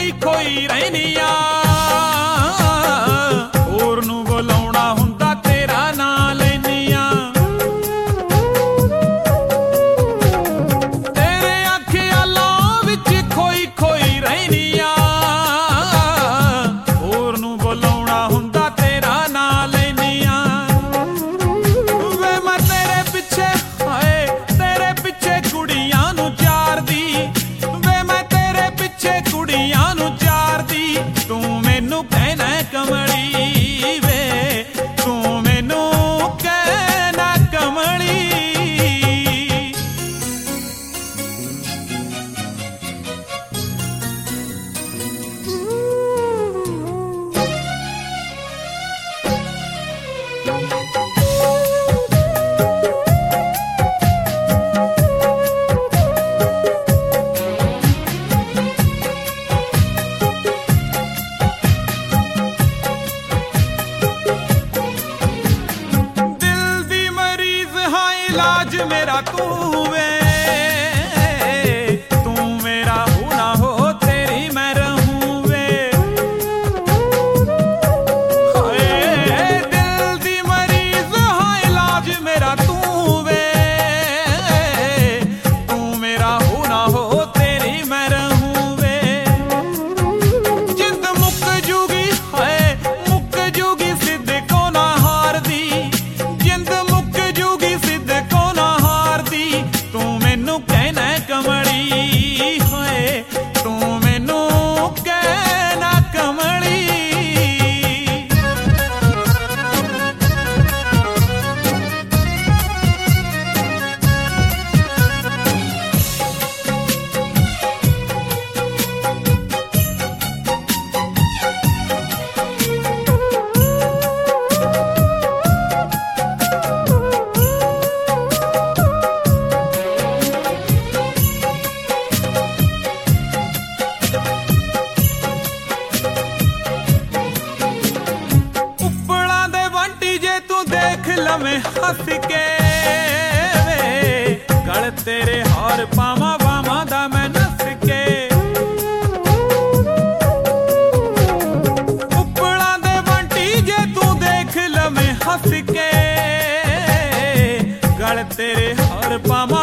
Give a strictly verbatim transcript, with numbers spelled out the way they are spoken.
खोई खोई रहनिया होर नू बुलाउणा हुंदा तेरा नां लैनिया तेरे अखियां विच खोई खोई रहनिया होर नू बुलाउणा हुंदा तेरा नां लैनिया वे मैं तेरे पिछे हाए तेरे पिछे कुड़ियां नू चारदी वे मैं तेरे पिछे कुड़ियां नू चारदी तू मैनू कहना कमली वे तू मैनू कहना कमली इलाज मेरा तू वे तू मेरा हो ना हो तेरी मैं रहूं वे हाय दिल दी मरीज हाँ इलाज मेरा तू वे तू मेरा हो ना हो तेरी मैं रहूं वे जिंद मुक जूगी हाय मुक जूगी सिद्ध को ना हार दी जिंद मुक जूगी तू मैनू कहना कमली होए तू मैनू कहना कमली लमें हंस के वे गल तेरे हार पावा वावा दा मैं नस के उपड़ा दे बंटी जे तू देख लमें हंस के गल तेरे हार पावा